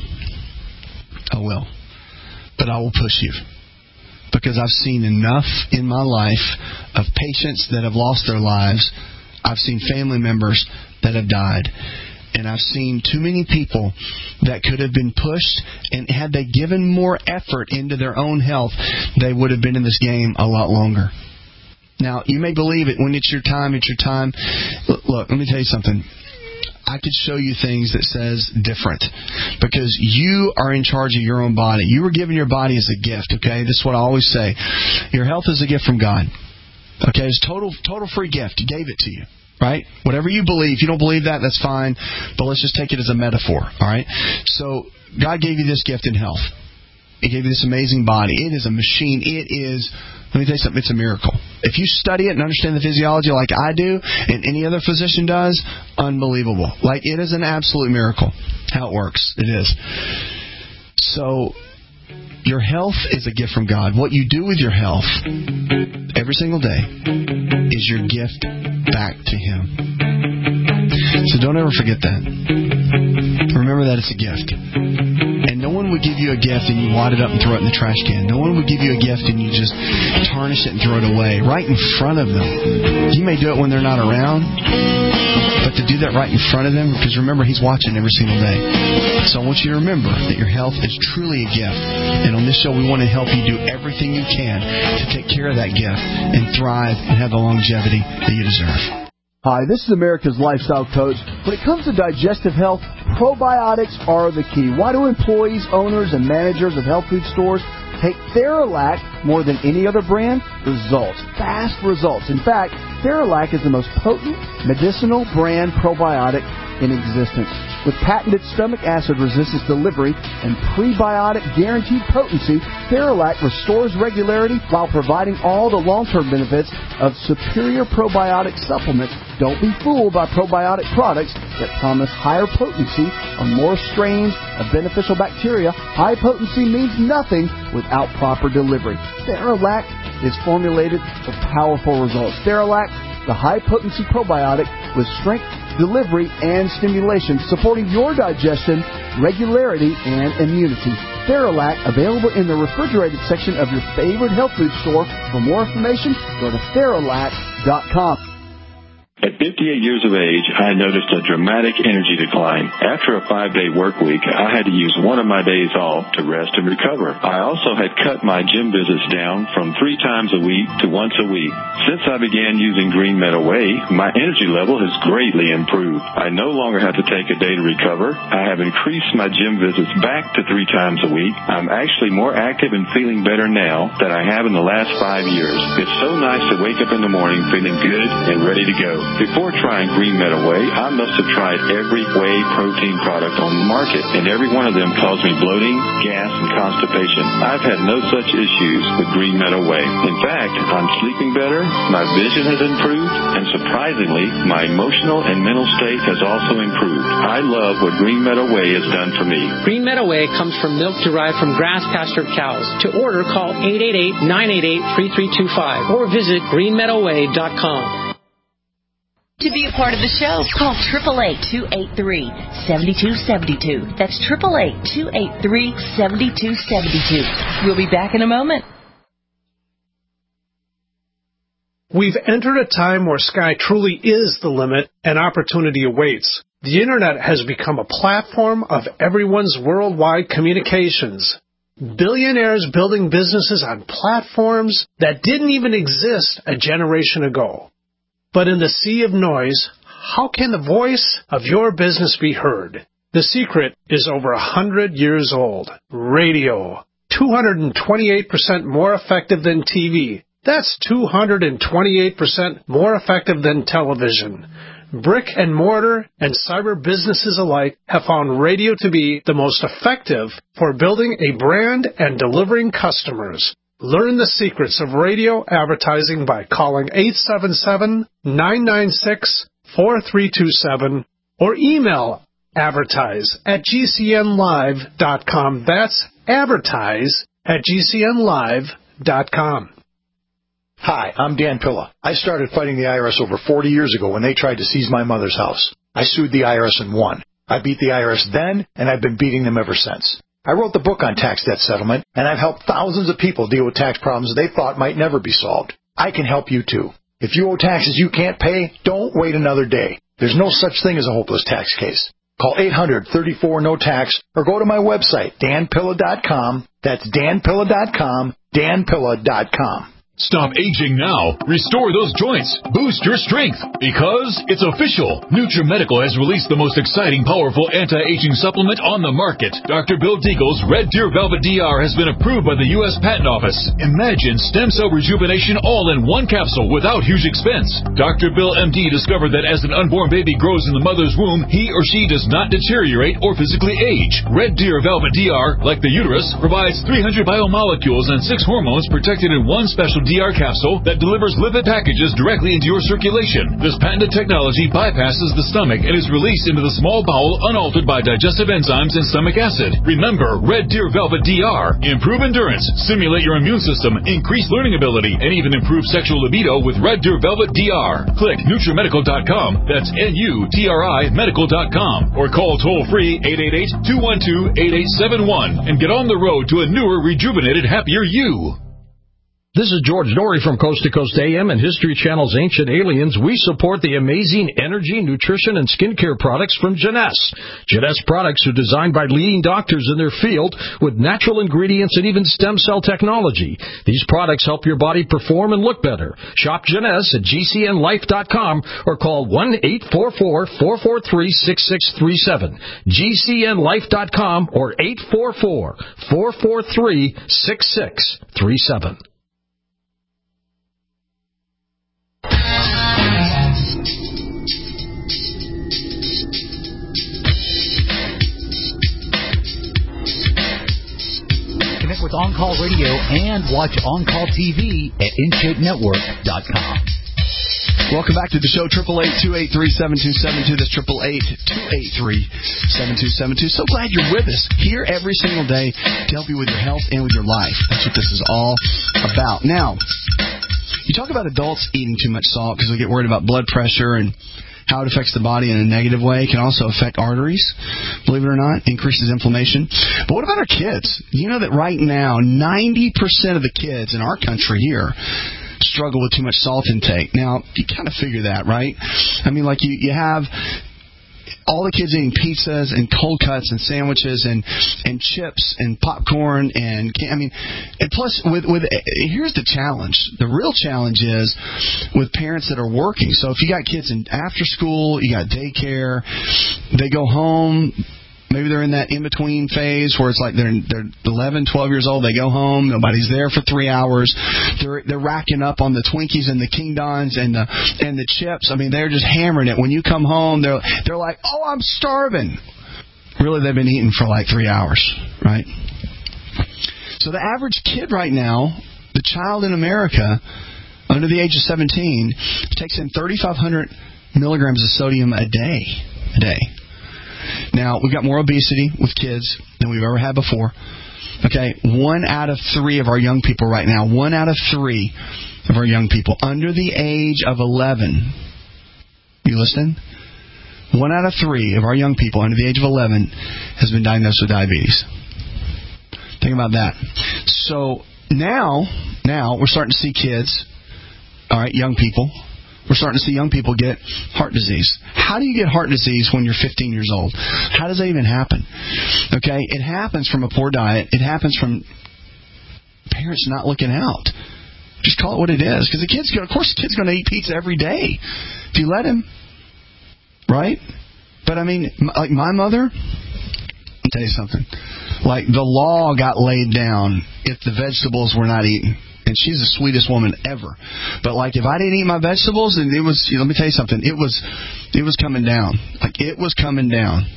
S2: I will. But I will push you. Because I've seen enough in my life of patients that have lost their lives. I've seen family members that have died. And I've seen too many people that could have been pushed, and had they given more effort into their own health, they would have been in this game a lot longer. Now, you may believe it. When it's your time, it's your time. Look, let me tell you something. I could show you things that says different, because you are in charge of your own body. You were given your body as a gift, okay? This is what I always say. Your health is a gift from God. Okay? It's a total, total free gift. He gave it to you. Right? Whatever you believe. If you don't believe that, that's fine. But let's just take it as a metaphor. All right? So, God gave you this gift in health. He gave you this amazing body. It is a machine. It is, let me tell you something, it's a miracle. If you study it and understand the physiology like I do, and any other physician does, unbelievable. Like, it is an absolute miracle how it works. It is. So, your health is a gift from God. What you do with your health every single day is your gift back to Him. So So don't ever forget that. Remember that it's a gift. And no one would give you a gift and you wad it up and throw it in the trash can. No one would give you a gift and you just tarnish it and throw it away. Right in front of them. You may do it when they're not around, but to do that right in front of them, because remember, he's watching every single day. So I want you to remember that your health is truly a gift. And on this show, we want to help you do everything you can to take care of that gift and thrive and have the longevity that you deserve.
S12: Hi, this is America's Lifestyle Coach. When it comes to digestive health, probiotics are the key. Why do employees, owners, and managers of health food stores take Theralac more than any other brand? Results. Fast results. In fact, Theralac is the most potent medicinal brand probiotic in existence. With patented stomach acid resistance delivery and prebiotic guaranteed potency, Theralac restores regularity while providing all the long-term benefits of superior probiotic supplements. Don't be fooled by probiotic products that promise higher potency on more strains of beneficial bacteria. High potency means nothing without proper delivery. Theralac is formulated for powerful results. Theralac, the high-potency probiotic with strength, delivery, and stimulation, supporting your digestion, regularity, and immunity. Theralac, available in the refrigerated section of your favorite health food store. For more information, go to Theralac dot com.
S21: At fifty-eight years of age, I noticed a dramatic energy decline. After a five-day work week, I had to use one of my days off to rest and recover. I also had cut my gym visits down from three times a week to once a week. Since I began using Green Meadow Whey, my energy level has greatly improved. I no longer have to take a day to recover. I have increased my gym visits back to three times a week. I'm actually more active and feeling better now than I have in the last five years. It's so nice to wake up in the morning feeling good and ready to go. Before trying Green Meadow Whey, I must have tried every whey protein product on the market, and every one of them caused me bloating, gas, and constipation. I've had no such issues with Green Meadow Whey. In fact, I'm sleeping better, my vision has improved, and surprisingly, my emotional and mental state has also improved. I love what Green Meadow Whey has done for me.
S22: Green Meadow Whey comes from milk derived from grass-pastured cows. To order, call eight eight eight, nine eight eight, three three two five or visit green meadow whey dot com.
S13: To be a part of the show, call eight eight eight, two eight three, seven two seven two. That's eight eight eight, two eight three, seven two seven two. We'll be back in a moment.
S9: We've entered a time where sky truly is the limit and opportunity awaits. The Internet has become a platform of everyone's worldwide communications. Billionaires building businesses on platforms that didn't even exist a generation ago. But in the sea of noise, how can the voice of your business be heard? The secret is over a hundred years old. Radio. two hundred twenty-eight percent more effective than T V. That's two hundred twenty-eight percent more effective than television. Brick and mortar and cyber businesses alike have found radio to be the most effective for building a brand and delivering customers. Learn the secrets of radio advertising by calling eight seven seven, nine nine six, four three two seven or email advertise at g c n live dot com. That's advertise at g c n live dot com.
S23: Hi, I'm Dan Pilla. I started fighting the I R S over forty years ago when they tried to seize my mother's house. I sued the I R S and won. I beat the I R S then, and I've been beating them ever since. I wrote the book on tax debt settlement, and I've helped thousands of people deal with tax problems they thought might never be solved. I can help you, too. If you owe taxes you can't pay, don't wait another day. There's no such thing as a hopeless tax case. Call eight hundred, thirty-four, no tax or go to my website, dan pilla dot com. That's dan pilla dot com, dan pilla dot com.
S4: Stop aging now. Restore those joints. Boost your strength. Because it's official. NutriMedical has released the most exciting, powerful anti-aging supplement on the market. Doctor Bill Deagle's Red Deer Velvet D R has been approved by the U S Patent Office. Imagine stem cell rejuvenation all in one capsule without huge expense. Doctor Bill M D discovered that as an unborn baby grows in the mother's womb, he or she does not deteriorate or physically age. Red Deer Velvet D R, like the uterus, provides three hundred biomolecules and six hormones protected in one special D R capsule that delivers lipid packages directly into your circulation. This patented technology bypasses the stomach and is released into the small bowel unaltered by digestive enzymes and stomach acid. Remember, Red Deer Velvet D R. Improve endurance, stimulate your immune system, increase learning ability, and even improve sexual libido with Red Deer Velvet D R. Click Nutrimedical dot com. That's N U T R I medical dot com. Or call toll-free eight eight eight, two one two, eight eight seven one and get on the road to a newer, rejuvenated, happier you.
S3: This is George Norrie from Coast to Coast A M and History Channel's Ancient Aliens. We support the amazing energy, nutrition, and skincare products from Jeunesse. Jeunesse products are designed by leading doctors in their field with natural ingredients and even stem cell technology. These products help your body perform and look better. Shop Jeunesse at G C N life dot com or call one eight four four, four four three, six six three seven. G C N life dot com or eight four four, four four three, six six three seven.
S6: Connect with On Call Radio and watch On Call T V at in shape network dot com.
S2: Welcome back to the show, triple eight, two eight three, seven two seven two. That's triple eight, two eight three, seven two seven two. So glad you're with us here every single day to help you with your health and with your life. That's what this is all about. Now, you talk about adults eating too much salt because we get worried about blood pressure and how it affects the body in a negative way. It can also affect arteries, believe it or not, increases inflammation. But what about our kids? You know that right now, ninety percent of the kids in our country here struggle with too much salt intake. Now, you kind of figure that, right? I mean, like you, you have all the kids eating pizzas and cold cuts and sandwiches and and chips and popcorn and I mean, and plus with with here's the challenge. The real challenge is with parents that are working. So if you got kids in after school, you got daycare, they go home. Maybe they're in that in-between phase where it's like they're they're eleven, twelve years old. They go home. Nobody's there for three hours. They're they're racking up on the Twinkies and the King Dons and the and the chips. I mean, they're just hammering it. When you come home, they're they're like, "Oh, I'm starving." Really, they've been eating for like three hours, right? So the average kid right now, the child in America under the age of seventeen, takes in thirty-five hundred milligrams of sodium a day. A day. Now, we've got more obesity with kids than we've ever had before. Okay, one out of three of our young people right now, one out of three of our young people under the age of eleven, you listening? One out of three of our young people under the age of eleven has been diagnosed with diabetes. Think about that. So now, now we're starting to see kids, all right, young people, we're starting to see young people get heart disease. How do you get heart disease when you're fifteen years old? How does that even happen? Okay, it happens from a poor diet. It happens from parents not looking out. Just call it what it is. Because the kid's, of course, the kid's going to eat pizza every day if you let him, right? But I mean, like my mother, I'll tell you something. Like the law got laid down if the vegetables were not eaten. And she's the sweetest woman ever. But like if I didn't eat my vegetables, and it was, let me tell you something, it was, it was coming down. Like it was coming down.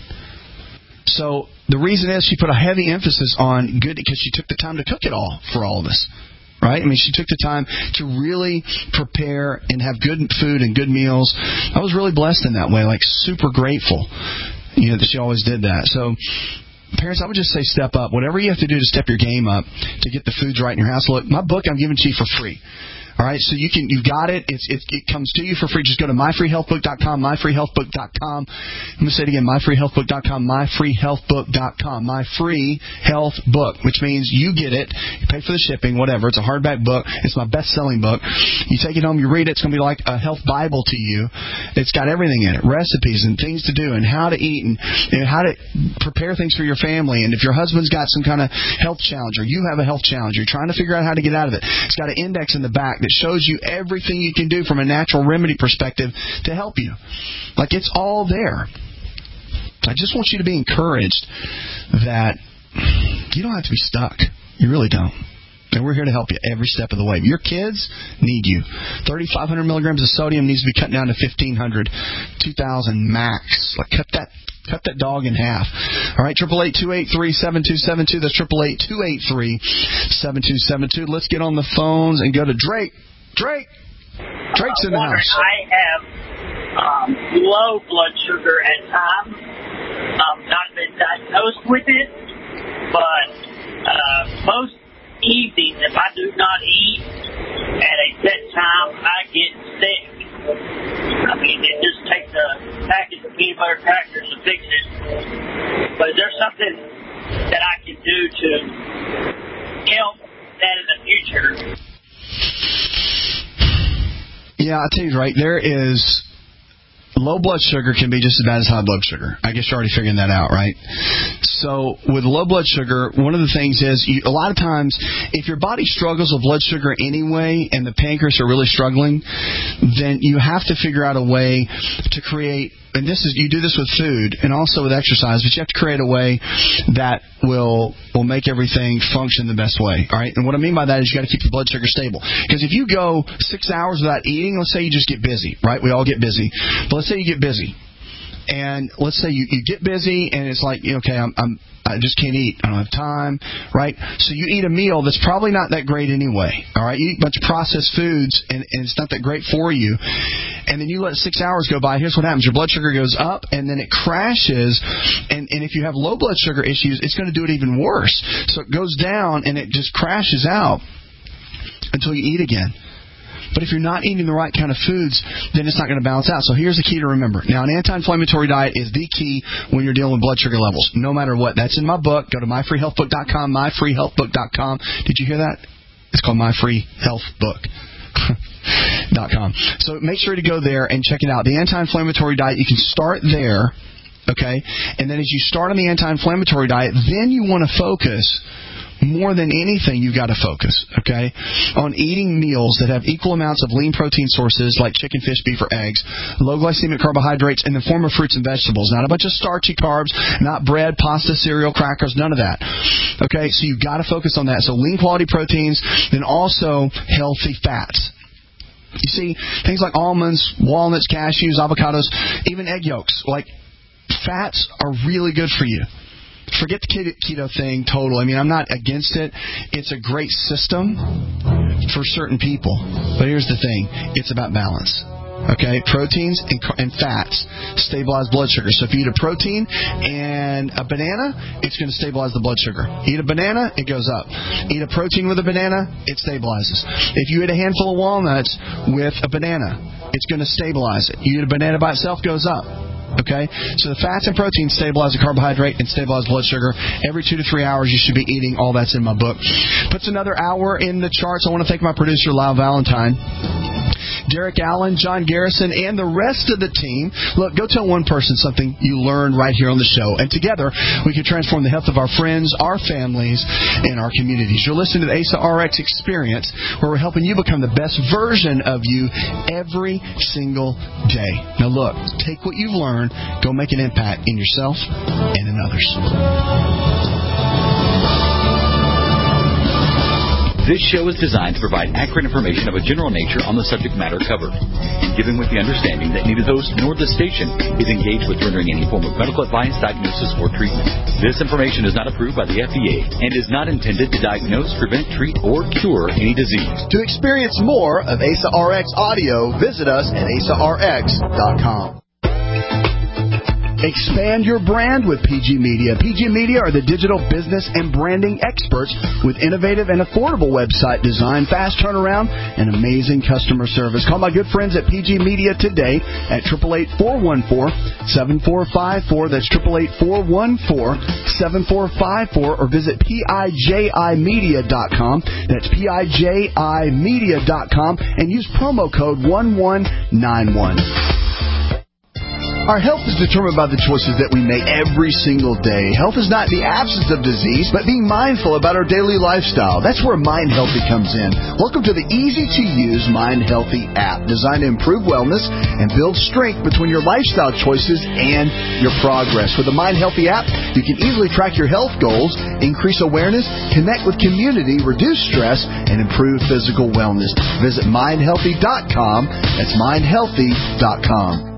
S2: So the reason is she put a heavy emphasis on good because she took the time to cook it all for all of us. Right? I mean, she took the time to really prepare and have good food and good meals. I was really blessed in that way, like super grateful, you know, that she always did that. So parents, I would just say step up. Whatever you have to do to step your game up to get the foods right in your house. Look, my book I'm giving to you for free. All right, so you can, you got it. It's, it, it comes to you for free. Just go to my free health book dot com, my free health book dot com. I'm going to say it again, my free health book dot com, my free health book dot com, My Free Health Book, which means you get it, you pay for the shipping, whatever. It's a hardback book. It's my best-selling book. You take it home, you read it. It's going to be like a health Bible to you. It's got everything in it, recipes and things to do and how to eat and, and how to prepare things for your family. And if your husband's got some kind of health challenge or you have a health challenge, you're trying to figure out how to get out of it. It's got an index in the back that shows you everything you can do from a natural remedy perspective to help you. Like, it's all there. I just want you to be encouraged that you don't have to be stuck. You really don't. And we're here to help you every step of the way. Your kids need you. thirty-five hundred milligrams of sodium needs to be cut down to fifteen hundred, two thousand max. Like, cut that Cut that dog in half. All right, triple eight two eight three seven two seven two. That's triple eight two eight three seven two seven two. Let's get on the phones and go to Drake. Drake. Drake's in the house.
S5: I have um, low blood sugar at times. I've not been diagnosed with it, but uh, most evenings, if I do not eat at a set time, I get sick. I mean, it just takes a package of peanut butter crackers to fix it. But is there something that I can do to help that in the future?
S2: Yeah, I'll tell you right, there is... Low blood sugar can be just as bad as high blood sugar. I guess you're already figuring that out, right? So with low blood sugar, one of the things is you, a lot of times if your body struggles with blood sugar anyway and the pancreas are really struggling, then you have to figure out a way to create, and this is you do this with food and also with exercise, but you have to create a way that will will make everything function the best way, all right? And what I mean by that is you got to keep your blood sugar stable. Because if you go six hours without eating, let's say you just get busy, right? We all get busy. But let's say you get busy, and let's say you, you get busy, and it's like, okay, I'm, I'm I just can't eat. I don't have time, right? So you eat a meal that's probably not that great anyway, all right? You eat a bunch of processed foods, and, and it's not that great for you. And then you let six hours go by. Here's what happens. Your blood sugar goes up, and then it crashes. And, and if you have low blood sugar issues, it's going to do it even worse. So it goes down, and it just crashes out until you eat again. But if you're not eating the right kind of foods, then it's not going to balance out. So here's the key to remember. Now, an anti-inflammatory diet is the key when you're dealing with blood sugar levels, no matter what. That's in my book. Go to my free health book dot com, my free health book dot com. Did you hear that? It's called My Free Health Book. Dot com. So make sure to go there and check it out. The anti-inflammatory diet, you can start there, okay? And then as you start on the anti-inflammatory diet, then you want to focus more than anything, you've got to focus, okay, on eating meals that have equal amounts of lean protein sources like chicken, fish, beef, or eggs, low glycemic carbohydrates in the form of fruits and vegetables, not a bunch of starchy carbs, not bread, pasta, cereal, crackers, none of that, okay? So you've got to focus on that. So lean quality proteins, then also healthy fats. You see, things like almonds, walnuts, cashews, avocados, even egg yolks, like fats are really good for you. Forget the keto thing total. I mean, I'm not against it. It's a great system for certain people. But here's the thing. It's about balance. Okay? Proteins and, and fats stabilize blood sugar. So if you eat a protein and a banana, it's going to stabilize the blood sugar. Eat a banana, it goes up. Eat a protein with a banana, it stabilizes. If you eat a handful of walnuts with a banana, it's going to stabilize it. You eat a banana by itself, goes up. Okay? So the fats and proteins stabilize the carbohydrate and stabilize blood sugar. Every two to three hours you should be eating. All that's in my book. Puts another hour in the charts. I want to thank my producer, Lyle Valentine, Derek Allen, John Garrison, and the rest of the team. Look, go tell one person something you learned right here on the show. And together we can transform the health of our friends, our families, and our communities. You're listening to the A S A R X Experience, where we're helping you become the best version of you every single day. Now look, take what you've learned, go make an impact in yourself and in others.
S6: This show is designed to provide accurate information of a general nature on the subject matter covered, and given with the understanding that neither the host nor the station is engaged with rendering any form of medical advice, diagnosis, or treatment. This information is not approved by the F D A and is not intended to diagnose, prevent, treat, or cure any disease.
S12: To experience more of A S A R X audio, visit us at A S A R X dot com. Expand your brand with P G Media. P G Media are the digital business and branding experts with innovative and affordable website design, fast turnaround, and amazing customer service. Call my good friends at P G Media today at eight eight eight, four one four, seven four five four. That's eight eight eight, four one four, seven four five four, or visit P I J I media dot com. That's P I J I media dot com and use promo code one one nine one. Our health is determined by the choices that we make every single day. Health is not the absence of disease, but being mindful about our daily lifestyle. That's where Mind Healthy comes in. Welcome to the easy-to-use Mind Healthy app, designed to improve wellness and build strength between your lifestyle choices and your progress. With the Mind Healthy app, you can easily track your health goals, increase awareness, connect with community, reduce stress, and improve physical wellness. Visit mind healthy dot com. That's mind healthy dot com.